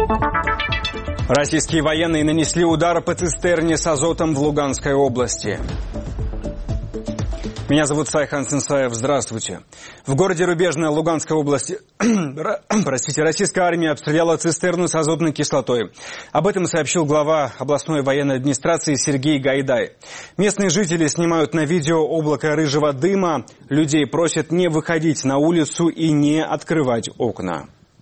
Российские военные нанесли удар по цистерне с азотом в Луганской области. Меня зовут Сайхан Сенсаев. Здравствуйте. В городе Рубежное Луганской области российская армия обстреляла цистерну с азотной кислотой. Об этом сообщил глава областной военной администрации Сергей Гайдай. Местные жители снимают на видео облако рыжего дыма. Людей просят не выходить на улицу и не открывать окна.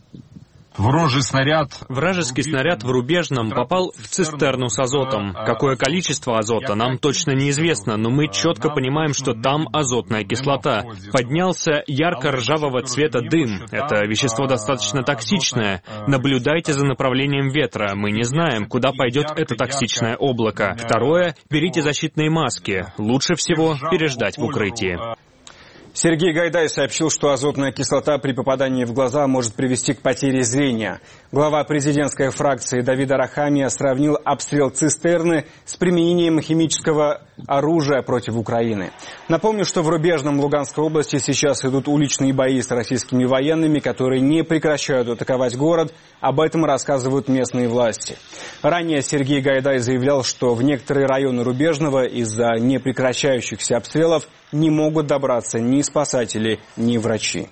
Вражеский снаряд в Рубежном попал в цистерну с азотом. Какое количество азота, нам точно неизвестно, но мы четко понимаем, что там азотная кислота. Поднялся ярко-ржавого цвета дым. Это вещество достаточно токсичное. Наблюдайте за направлением ветра. Мы не знаем, куда пойдет это токсичное облако. Второе, берите защитные маски. Лучше всего переждать в укрытии. Сергей Гайдай сообщил, что азотная кислота при попадании в глаза может привести к потере зрения. Глава президентской фракции Давид Арахамия сравнил обстрел цистерны с применением химического оружия против Украины. Напомню, что в Рубежном Луганской области сейчас идут уличные бои с российскими военными, которые не прекращают атаковать город. Об этом рассказывают местные власти. Ранее Сергей Гайдай заявлял, что в некоторые районы Рубежного из-за непрекращающихся обстрелов не могут добраться ни спасатели, ни врачи.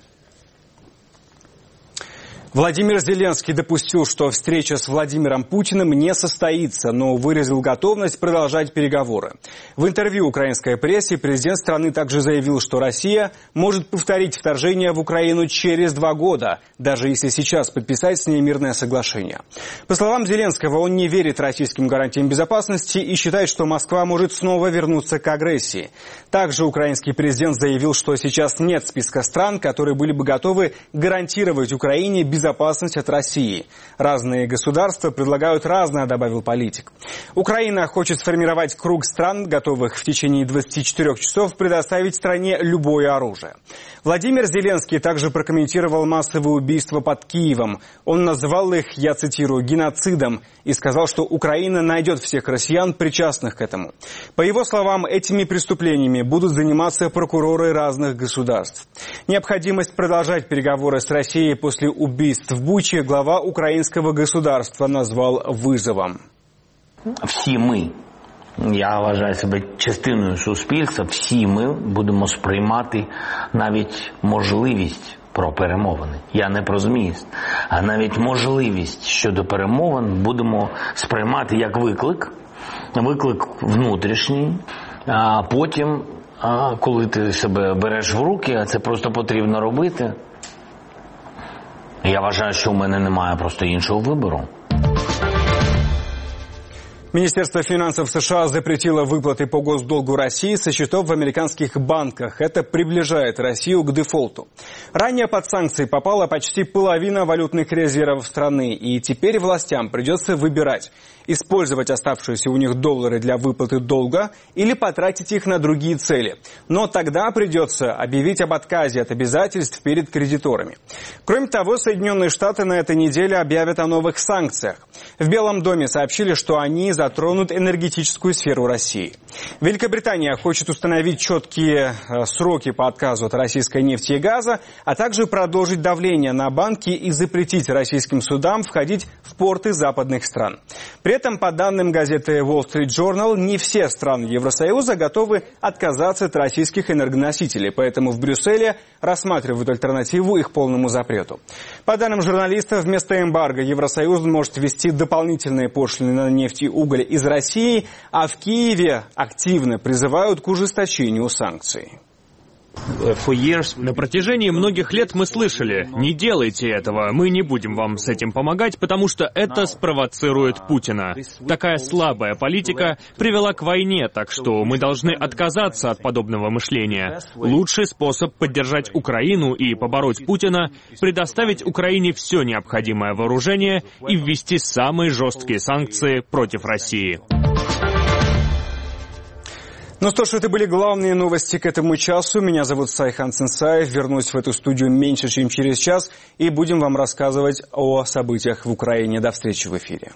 Владимир Зеленский допустил, что встреча с Владимиром Путиным не состоится, но выразил готовность продолжать переговоры. В интервью украинской прессе президент страны также заявил, что Россия может повторить вторжение в Украину через 2 года, даже если сейчас подписать с ней мирное соглашение. По словам Зеленского, он не верит российским гарантиям безопасности и считает, что Москва может снова вернуться к агрессии. Также украинский президент заявил, что сейчас нет списка стран, которые были бы готовы гарантировать Украине безопасность от России. Разные государства предлагают разное, добавил политик. Украина хочет сформировать круг стран, готовых в течение 24 часов предоставить стране любое оружие. Владимир Зеленский также прокомментировал массовые убийства под Киевом. Он назвал их, я цитирую, геноцидом и сказал, что Украина найдет всех россиян, причастных к этому. По его словам, этими преступлениями будут заниматься прокуроры разных государств. Необходимость продолжать переговоры с Россией после убийств в Бучі глава українського государства назвав визовом. Всі ми, я вважаю себе частиною суспільства, всі ми будемо сприймати навіть можливість про перемовини. Я не про зміст, а навіть можливість щодо перемовин будемо сприймати як виклик внутрішній, а потім, коли ти себе береш в руки, а це просто потрібно робити, я вважаю, що у мене немає просто іншого вибору. Министерство финансов США запретило выплаты по госдолгу России со счетов в американских банках. Это приближает Россию к дефолту. Ранее под санкции попала почти половина валютных резервов страны. И теперь властям придется выбирать, использовать оставшиеся у них доллары для выплаты долга или потратить их на другие цели. Но тогда придется объявить об отказе от обязательств перед кредиторами. Кроме того, Соединенные Штаты на этой неделе объявят о новых санкциях. В Белом доме сообщили, что они затронут энергетическую сферу России. Великобритания хочет установить четкие сроки по отказу от российской нефти и газа, а также продолжить давление на банки и запретить российским судам входить в порты западных стран. При этом, по данным газеты Wall Street Journal, не все страны Евросоюза готовы отказаться от российских энергоносителей, поэтому в Брюсселе рассматривают альтернативу их полному запрету. По данным журналистов, вместо эмбарго Евросоюз может ввести дополнительные пошлины на нефть и уголь из России, а в Киеве активно призывают к ужесточению санкций. На протяжении многих лет мы слышали: не делайте этого, мы не будем вам с этим помогать, потому что это спровоцирует Путина. Такая слабая политика привела к войне, так что мы должны отказаться от подобного мышления. Лучший способ поддержать Украину и побороть Путина — предоставить Украине все необходимое вооружение и ввести самые жесткие санкции против России. Ну что ж, это были главные новости к этому часу. Меня зовут Сайхан Сенсаев. Вернусь в эту студию меньше, чем через час. И будем вам рассказывать о событиях в Украине. До встречи в эфире.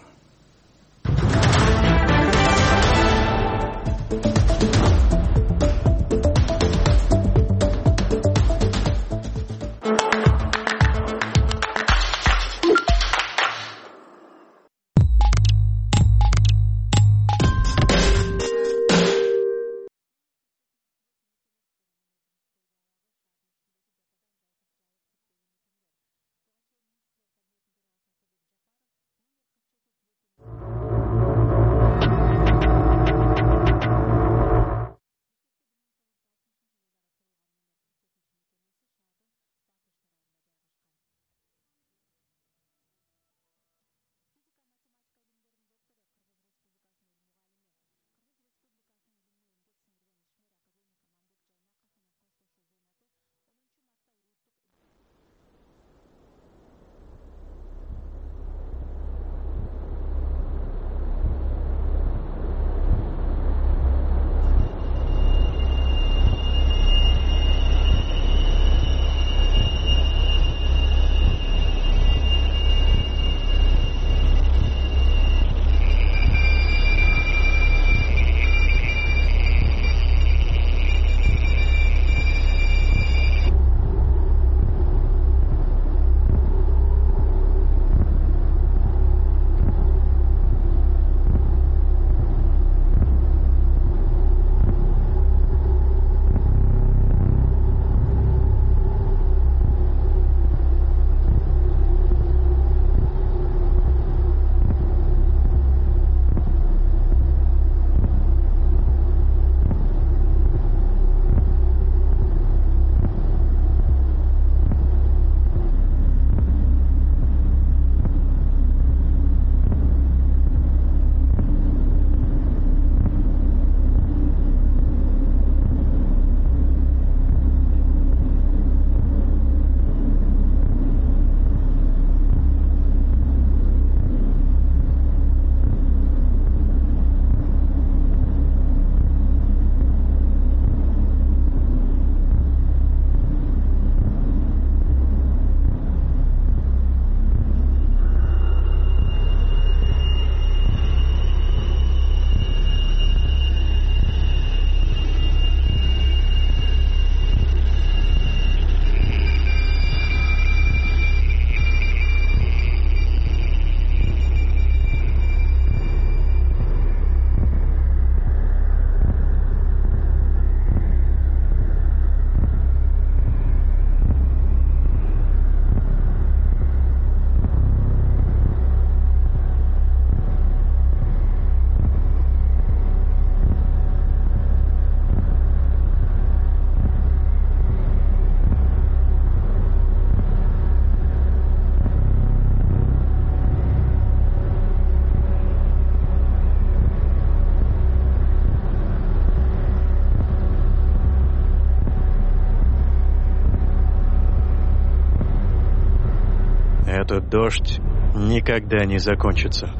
Этот дождь никогда не закончится.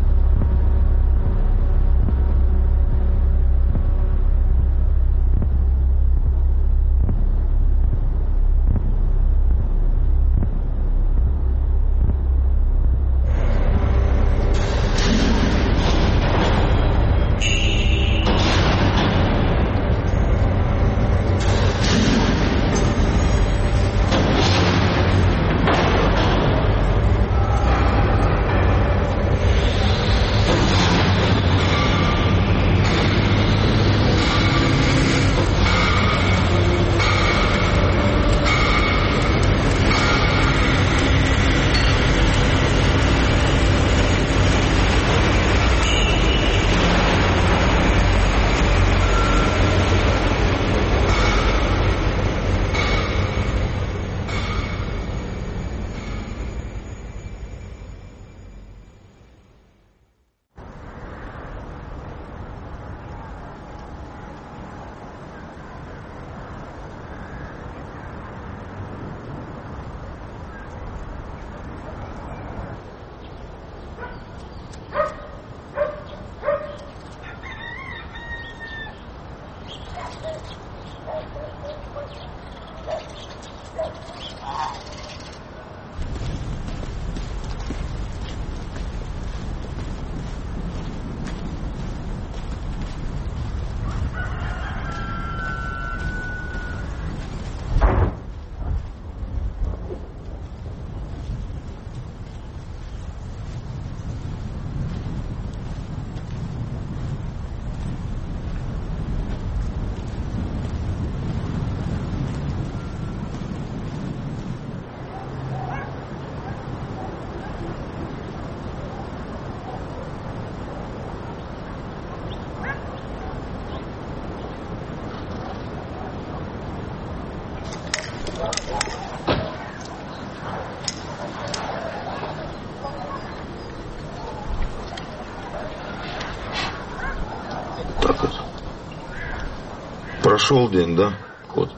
Прошел день, да, кот?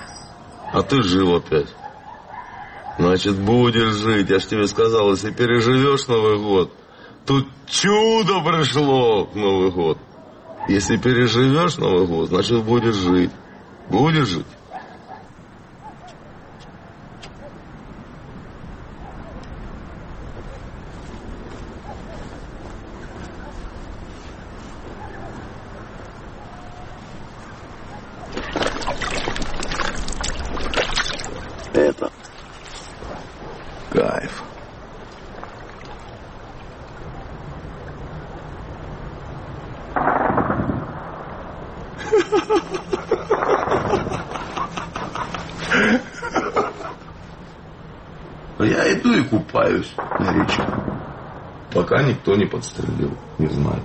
А ты жил опять. Значит, будешь жить. Я ж тебе сказал, если переживешь Новый год, тут чудо пришло к Новый год. Если переживешь Новый год, значит, будешь жить. Будешь жить. Это кайф. Я иду и купаюсь на речке, пока никто не подстрелил, не знаю.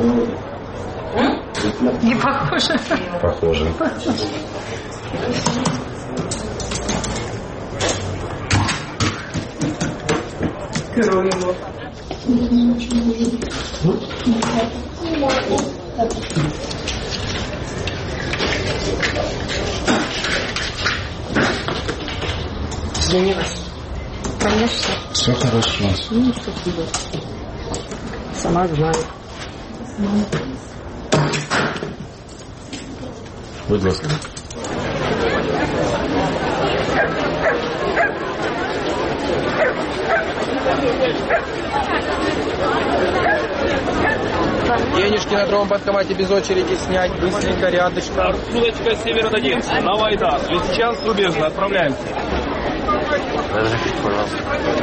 Не похоже. Похоже. Герой. Извинилась. Конечно. Все хорошо. Ну, спасибо. Сама знаю. Будь ласка. Денежки на другом банкомате без очереди снять, быстренько, рядышком. Судочка Северо-1, на Вайдас. Лисичанск, Рубежно, отправляемся. Разрешите, пожалуйста.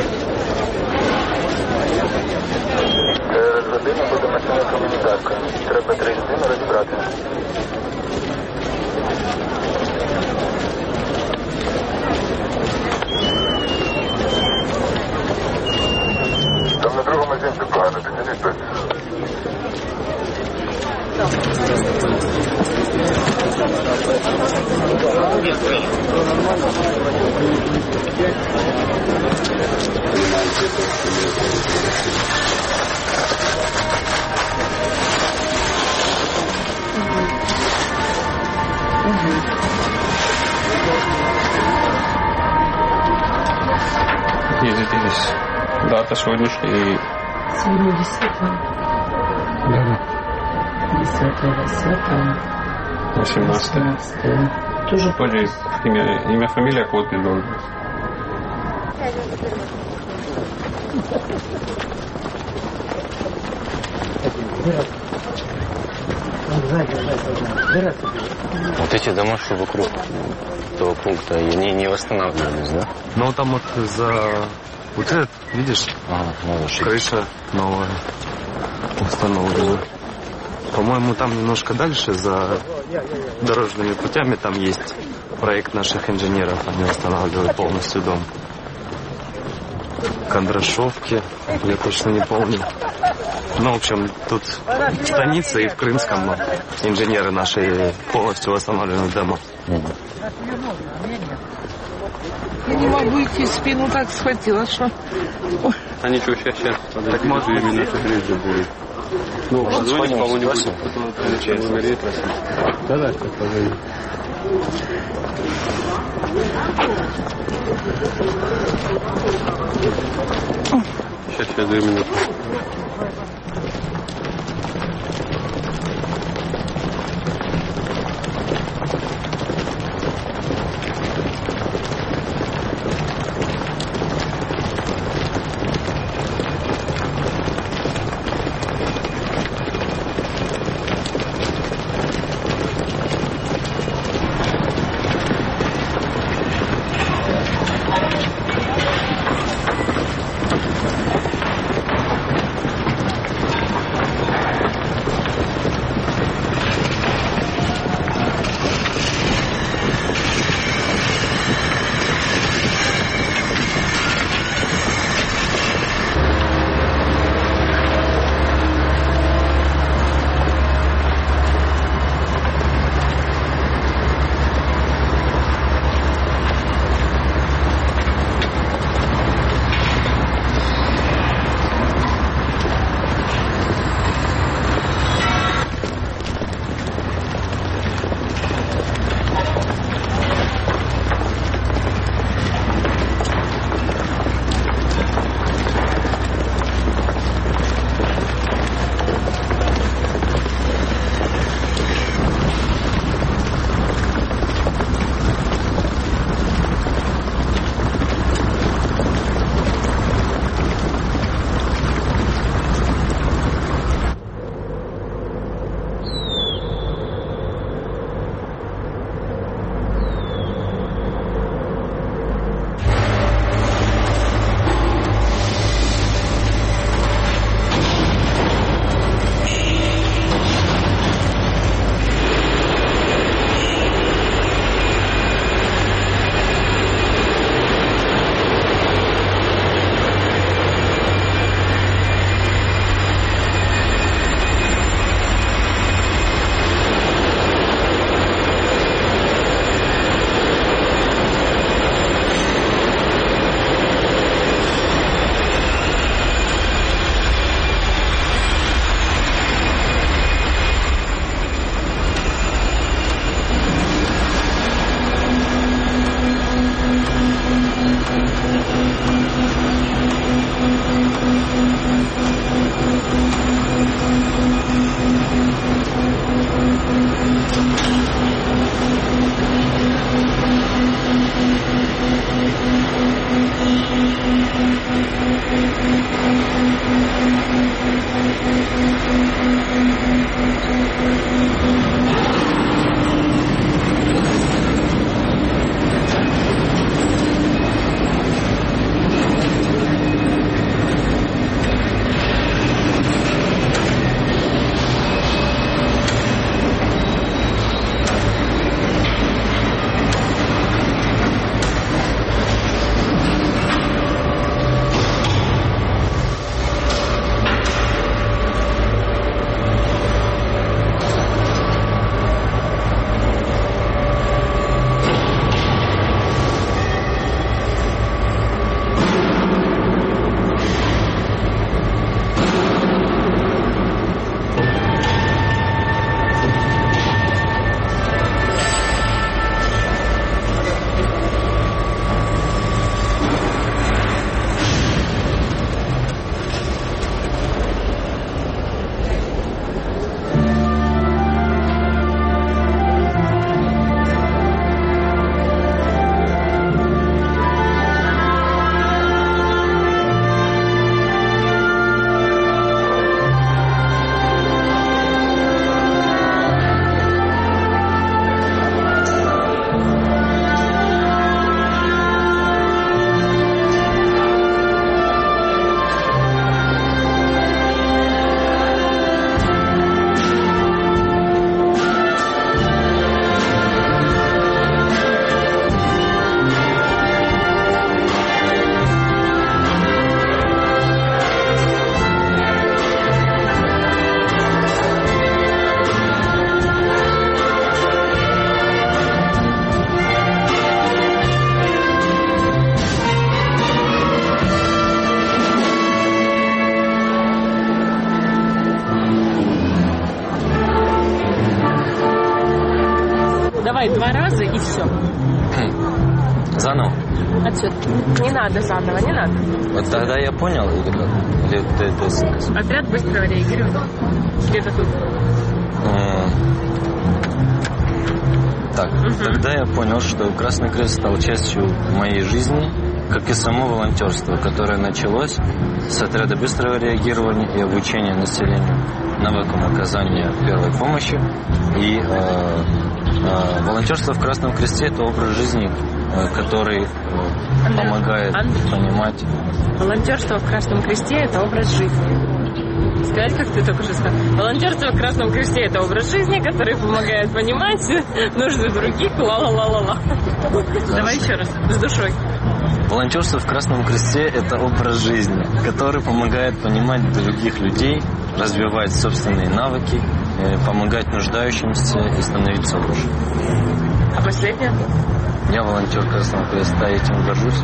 Родина буде машина комунітарка. Треба 3 години розібрати. Там на другому зінці погано, підійдіть тут. Ездитесь. Дата сегодняшняя. Сегодня 10-го. Да. 10-го, 18-е. Тоже Имя, фамилия, код и должность. Вот эти дома, что вокруг этого пункта, они не восстанавливались, да? Ну, там вот за... Вот этот, видишь, крыша новая установлена. По-моему, там немножко дальше, за дорожными путями, там есть проект наших инженеров. Они восстанавливают полностью дом. Кондрашовки, я точно не помню. Ну, в общем, тут в станице и в Крымском инженеры наши полностью восстанавливают дома. Я не могу идти, спину так схватила, что... А ничего, сейчас. Так может именно ближе будет. Ну, позвоните кому-нибудь. Да, позвони. Сейчас 2 минуты. Давай 2 раза и все. Заново? Отсюда. Не надо заново, не надо. Вот тогда я понял, или как? Или ты... Отряд быстрого реагирования. Где-то тут. Так, тогда я понял, что Красный Крест стал частью моей жизни, как и само волонтерство, которое началось с отряда быстрого реагирования и обучения населению навыкам оказания первой помощи. И волонтерство в Красном Кресте – это образ жизни, который помогает понимать. Волонтерство в Красном Кресте – это образ жизни. Сказать, как ты только что сказал. Волонтерство в Красном Кресте – это образ жизни, который помогает понимать нужды других. Ла-ла-ла-ла-ла. Давай еще раз, с душой. Волонтерство в Красном Кресте – это образ жизни, который помогает понимать других людей, развивать собственные навыки, помогать нуждающимся и становиться лучше. А последнее? Я волонтер Красного Креста, и этим горжусь.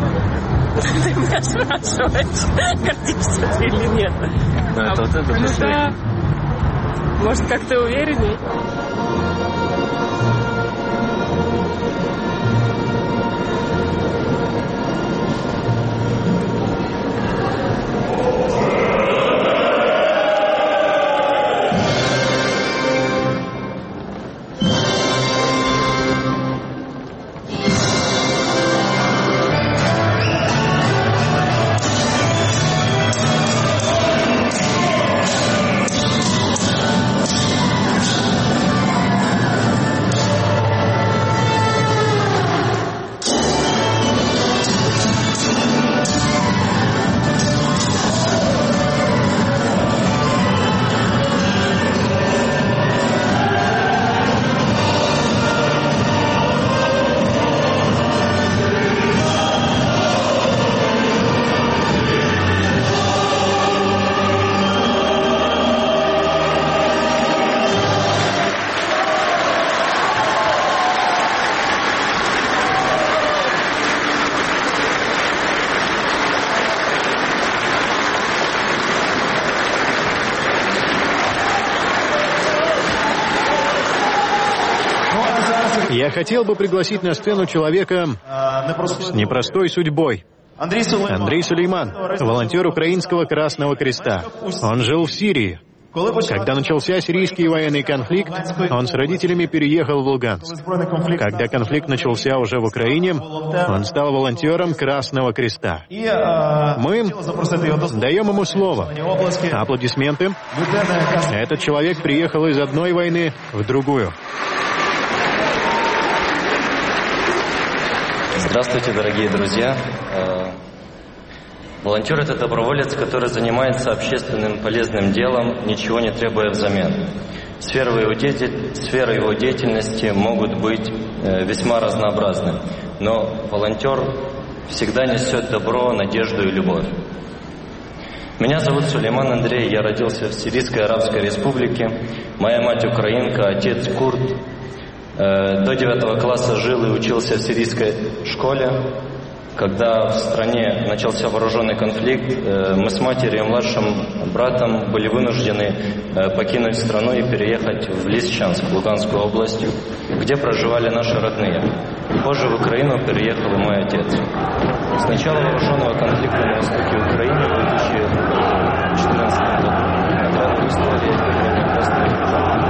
Ты меня спрашиваешь, гордишься ты или нет? Это вот это последнее. Может, как ты уверенней? Я хотел бы пригласить на сцену человека с непростой судьбой. Андрей Сулейман, волонтер Украинского Красного Креста. Он жил в Сирии. Когда начался сирийский военный конфликт, он с родителями переехал в Луганск. Когда конфликт начался уже в Украине, он стал волонтером Красного Креста. Мы даем ему слово. Аплодисменты. Этот человек приехал из одной войны в другую. Здравствуйте, дорогие друзья. Волонтер — это доброволец, который занимается общественным полезным делом, ничего не требуя взамен. Сферы его деятельности могут быть весьма разнообразны, но волонтер всегда несет добро, надежду и любовь. Меня зовут Сулейман Андрей, я родился в Сирийской Арабской Республике. Моя мать украинка, отец курд. До 9 класса жил и учился в сирийской школе. Когда в стране начался вооруженный конфликт, мы с матерью и младшим братом были вынуждены покинуть страну и переехать в Лисичанск, в Луганскую область, где проживали наши родные. Позже в Украину переехал и мой отец. С начала вооруженного конфликта на востоке Украины в 2014 году награду истории Красной Армии.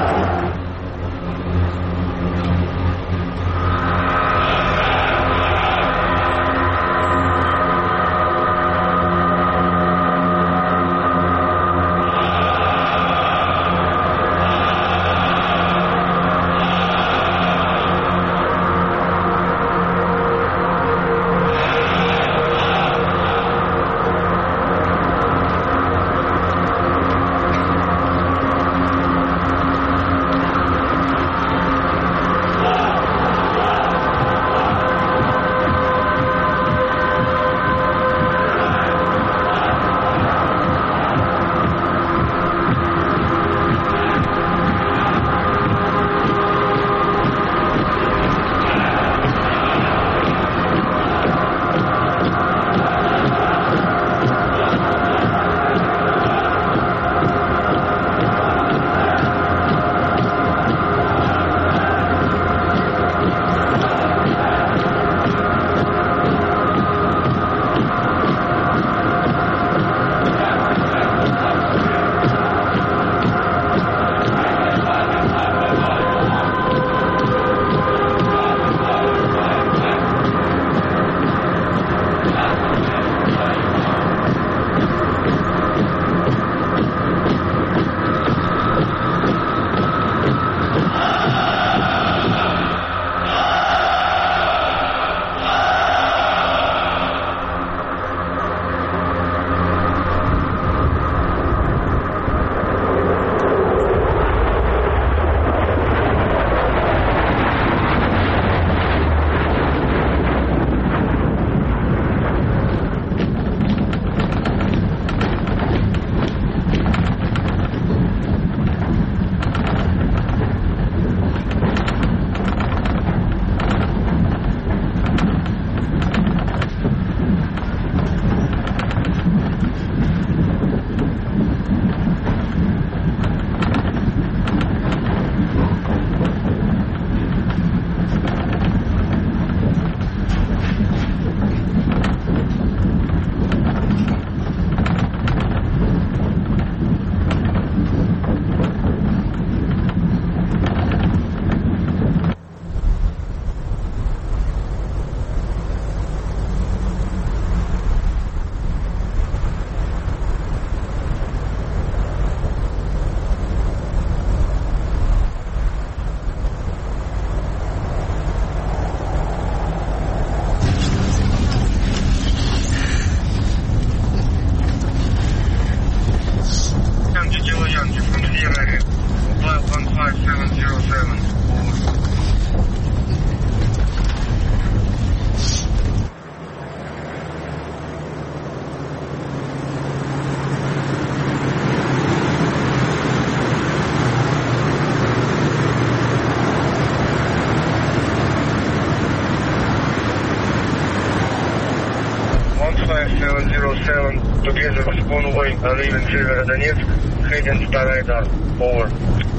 together with convoy leaving Северодонецк, heading to Tarayda. Over.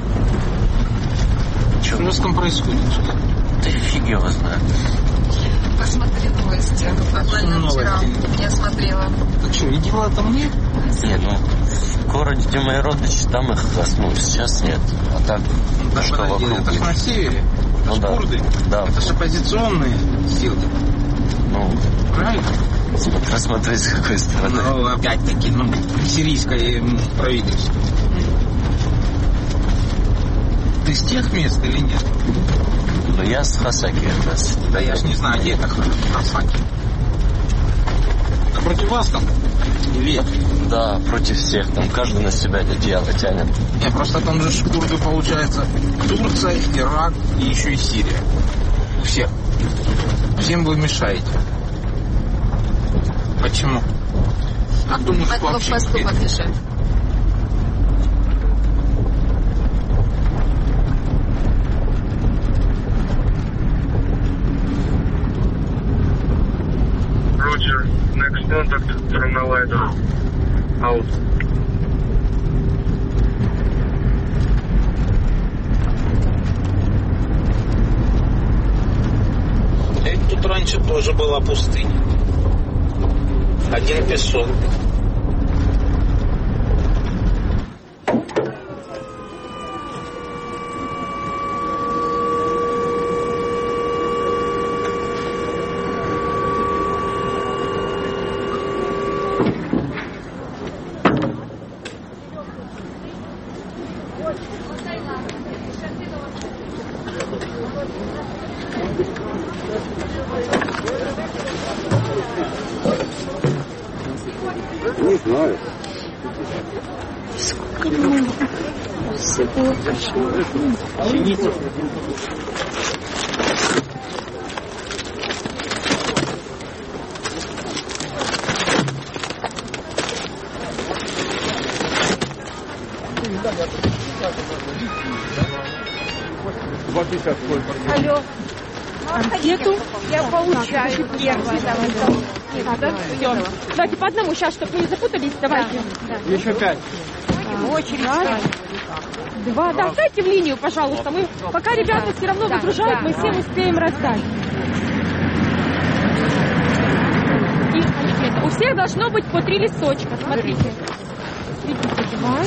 Что у нас там происходит? Да фиг его знает. Посмотри новости. Буквально вчера я смотрела. Так что, видела это мне? Не, ну, в городе, где мои родичи, там их коснулись, сейчас нет. А так, Да, что подожди, вокруг это ж на севере. Это ж курды. Да. Это же оппозиционные силы. Ну, правильно? Посмотреть, с какой стороны. Ну, опять-таки, сирийское правительство. Ты с тех мест или нет? Ну, я с Хасаки как раз. Да я ж не знаю, где это Хасаки. А против вас там? Или? Да, против всех. Там каждый на себя одеяло тянет. Не, просто там же курды, получается, Турция, Ирак и еще и Сирия. У всех. Всем вы мешаете. Почему? А думаешь, Это вообще... поступок мешает. Roger, next contact from Allied. Out. Тут раньше тоже была пустыня. Один песок. Не знаю. Сколько много всего пошло. Чините. Алло. Анкету я получаю первое. Все. Давайте по одному сейчас, чтобы вы не запутались. Давайте. Да. Еще 5. Очередь. Раз, два. Да, встаньте в линию, пожалуйста. Мы пока ребята все равно выгружают, мы всем успеем раздать. И у всех должно быть по 3 листочка. Смотрите. Видите, 2.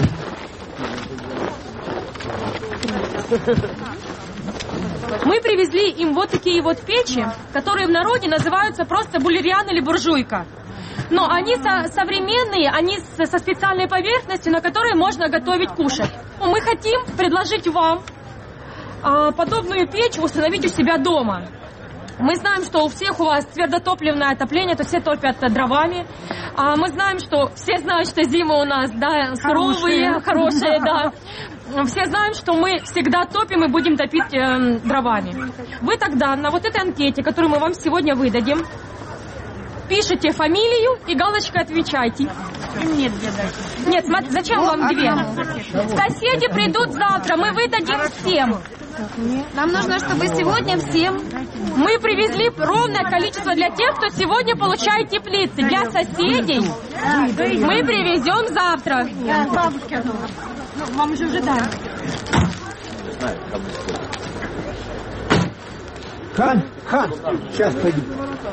Мы привезли им вот такие вот печи, которые в народе называются просто булериан или буржуйка. Но они современные, они со специальной поверхностью, на которой можно готовить, кушать. Мы хотим предложить вам подобную печь установить у себя дома. Мы знаем, что у всех у вас твердотопливное отопление, то все топят дровами. Мы знаем, что все знают, что зимы у нас, да, суровые, хорошие, да. Все знаем, что мы всегда топим и будем топить дровами. Вы тогда на вот этой анкете, которую мы вам сегодня выдадим, пишите фамилию и галочкой отвечайте. Нет, где дать? Нет, смотри, зачем вам 2? Соседи придут завтра, мы выдадим всем. Нам нужно, чтобы сегодня всем... Мы привезли ровное количество для тех, кто сегодня получает теплицы. Для соседей мы привезем завтра. Бабушке. Вам уже дали. Хан, сейчас пойду.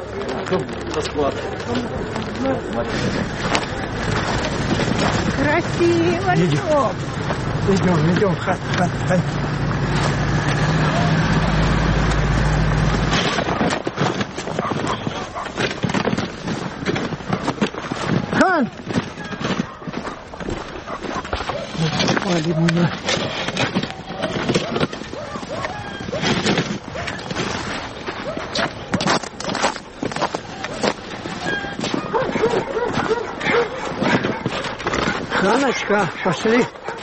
Красиво. Идем, Хан. Хан! Попали меня. Ханочка, пошли.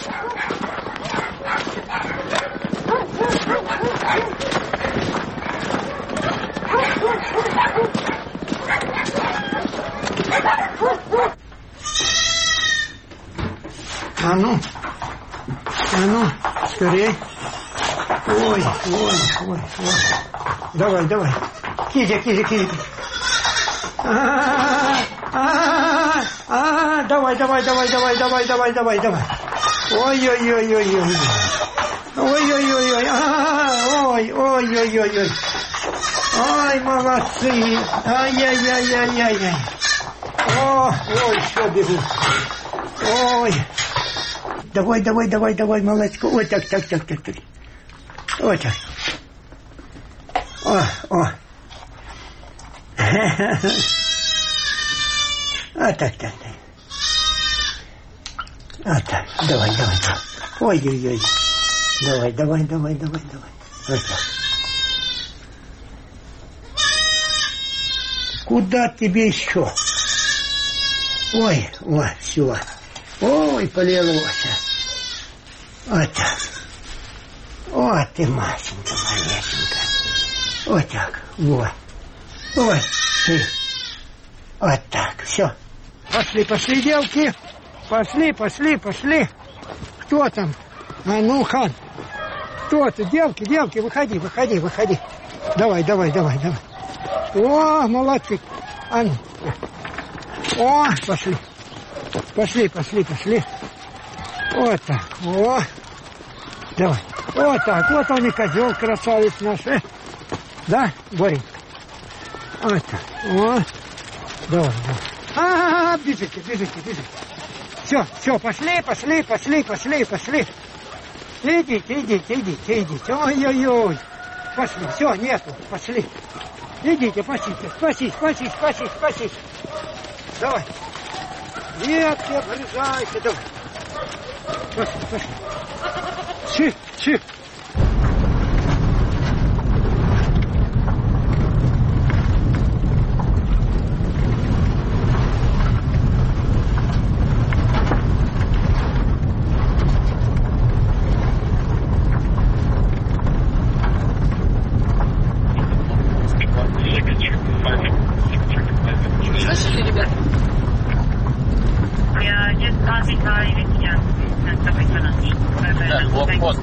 А ну, скорей. Ой. Давай. Кизя. Давай. Ой. Ай, молодцы. Ай-яй-яй-яй-яй-яй. Ой, все, бегу. Ой. Давай, молодец. Ой, так. Вот так. О. Так. Так. Давай. Ой. Давай. Вот так. Куда тебе еще? Ой, все. Ой, полилось. Вот так. Вот ты, Машенька, малесенька. Вот так, вот. Ой, ты. Вот так, все. Пошли, девки. Пошли. Кто там? А ну, Хан. Кто ты? Девки, выходи. Давай. О, молодцы. А ну. О, пошли. Вот так. О. Давай. Вот так. Вот он и козел, красавец наш. Да, Боренька? Вот так. О. Давай. Бежите. Все, пошли. Идите. Ой. Пошли. Все, нету. Пошли. Идите, пасись. Давай. Нет, не обрезайся. Давай. Пошли. Чих. Слышали, ребята? Так, блокпост.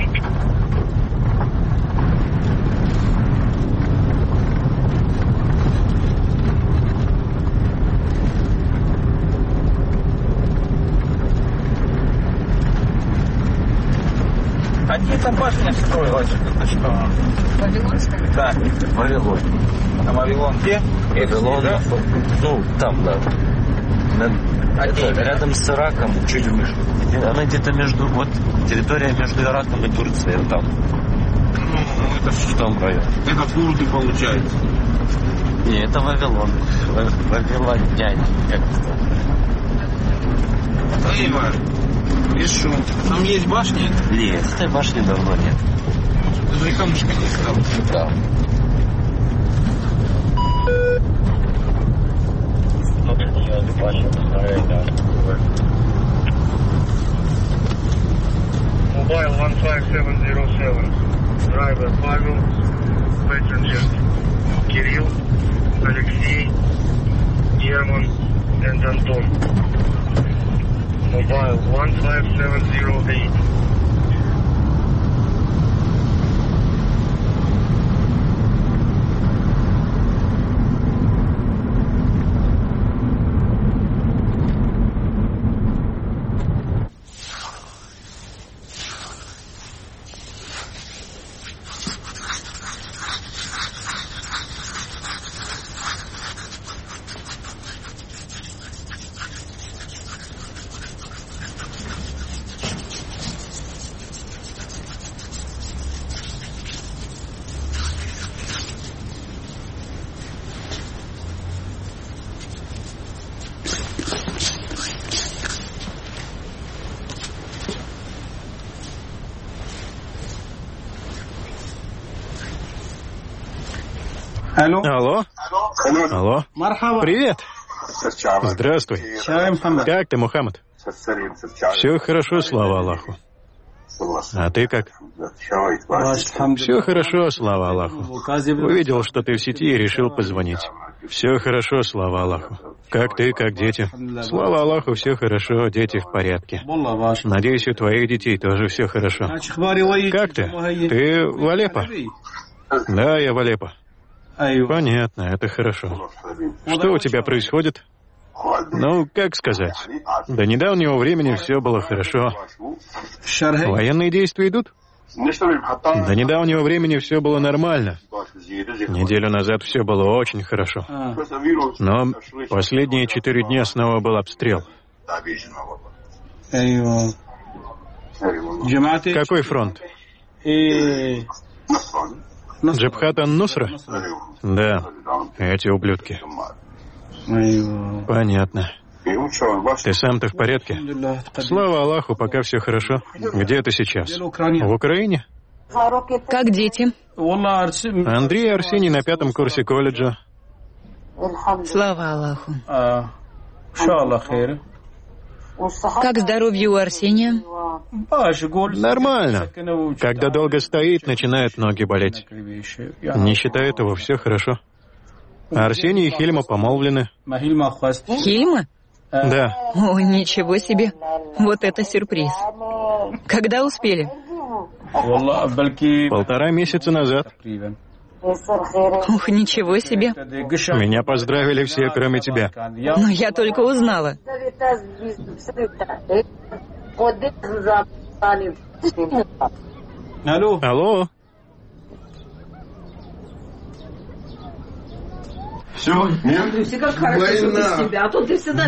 Они там башни строилась, это что? Вавилонская? Да, Вавилон. А Вавилон где? Вавилон, да? Ну, там, да. Это рядом с Ираком, чуть выше. Она где-то между, вот, территория между Ираком и Турцией, вот там. Ну, это что? В том районе. Это курды, получается. Не, это Вавилон. Вавилонянь, как это? Понимаю. И что? Там есть башни? Нет, этой башни давно нет. Даже и камушка не стал. Да. Mobile 15707. Driver Pavel. Passengers Kirill, Alexei, German and Anton. Mobile 15708. Алло. Привет. Здравствуй. Как ты, Мухаммад? Все хорошо, слава Аллаху. А ты как? Все хорошо, слава Аллаху. Увидел, что ты в сети и решил позвонить. Все хорошо, слава Аллаху. Как ты, как дети? Слава Аллаху, все хорошо, дети в порядке. Надеюсь, у твоих детей тоже все хорошо. Как ты? Ты в Алеппо? Да, я в Алеппо. Понятно, это хорошо. Что у тебя происходит? Ну, как сказать? До недавнего времени все было хорошо. Военные действия идут? До недавнего времени все было нормально. Неделю назад все было очень хорошо. Но последние 4 дня снова был обстрел. Какой фронт? Джабхат ан-Нусра? Да, эти ублюдки. Понятно. Ты сам-то в порядке? Слава Аллаху, пока все хорошо. Где ты сейчас? В Украине? Как дети? Андрей и Арсений на 5-м курсе колледжа. Слава Аллаху. Как здоровье у Арсения? Нормально. Когда долго стоит, начинают ноги болеть. Не считая этого, все хорошо. Арсений и Хильма помолвлены. Хильма? Да. О, ничего себе. Вот это сюрприз. Когда успели? 1,5 месяца назад. Ух, ничего себе. Меня поздравили все, кроме тебя. Но я только узнала. Алло. Все, нет? Ты как хорошо, что ты с тебя, а то ты всегда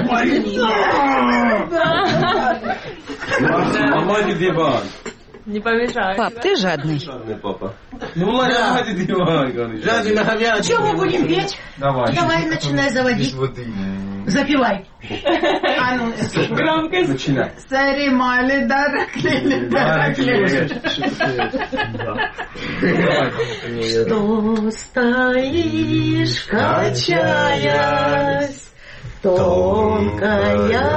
Не помешай. Пап, ты жадный. Чего мы будем петь? Давай, начинай заводить. Запивай. А ну, громкость. Начинай. Саримали, дараклили, дараклили. Что стоишь, качаясь, тонкая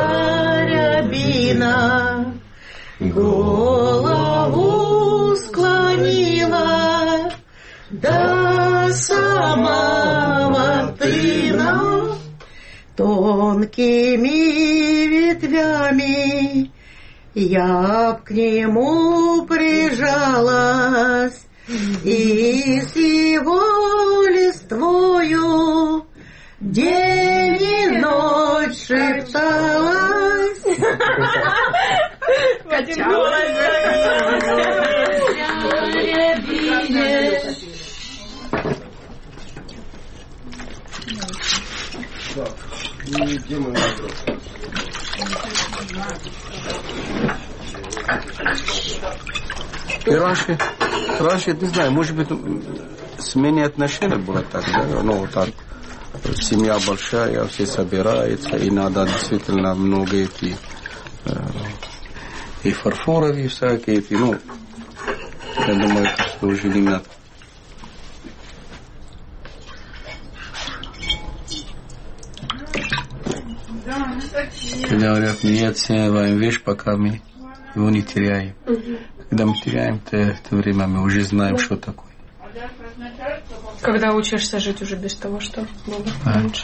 рябина, голову склонила до самого тына, тонкими ветвями я к нему прижалась и с его листвою день и ночь шепталась. Качалась. И раньше, не знаю, может быть, смене отношений было так, да? Ну, вот так, семья большая, все собираются, и надо действительно много эти, и фарфоровые всякие, эти, ну, я думаю, что уже не надо. Говорят, не оцениваем вещь, пока мы его не теряем. Когда мы теряем, то это время мы уже знаем, что такое. Когда учишься жить уже без того, что было раньше.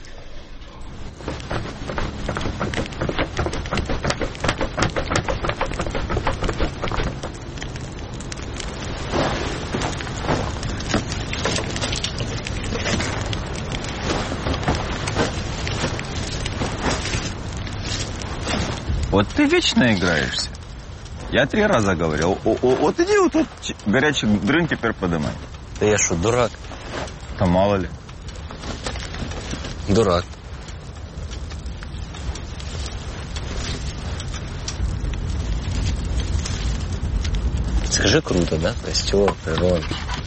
Вот ты вечно играешься. Я 3 раза говорил. Вот иди вот тут горячий дрын теперь подымай. Да я что, дурак? Да мало ли. Дурак. Скажи, круто, да? Костер, природа.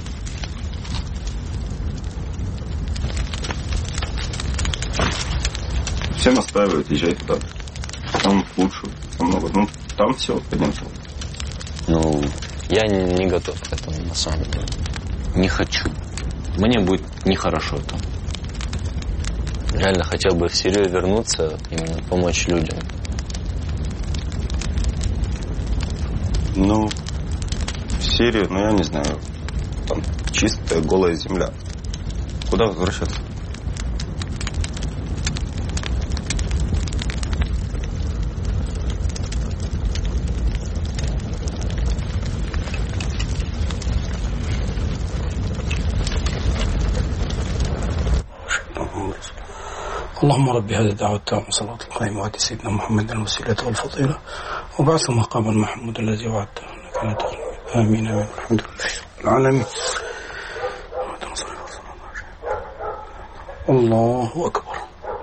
Все настаивают, езжай туда. Там лучше, намного. Ну, там все, пойдемте. Ну, я не готов к этому, на самом деле. Не хочу. Мне будет нехорошо там. Реально хотел бы в Сирию вернуться, именно помочь людям. Ну, в Сирию, ну, я не знаю. Там чистая, голая земля. Куда возвращаться? اللهم رب هذه الدعوة التامة صلاة القائمة وآت سيدنا محمد الوسيلة والفضيلة وبعث مقاما محمود الذي وعدته إنك لا تخلف آمين آمين الحمد لله العالمين الله أكبر.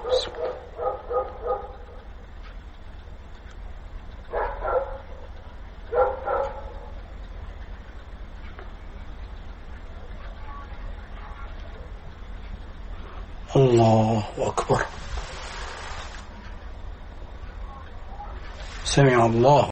الله أكبر. سمع الله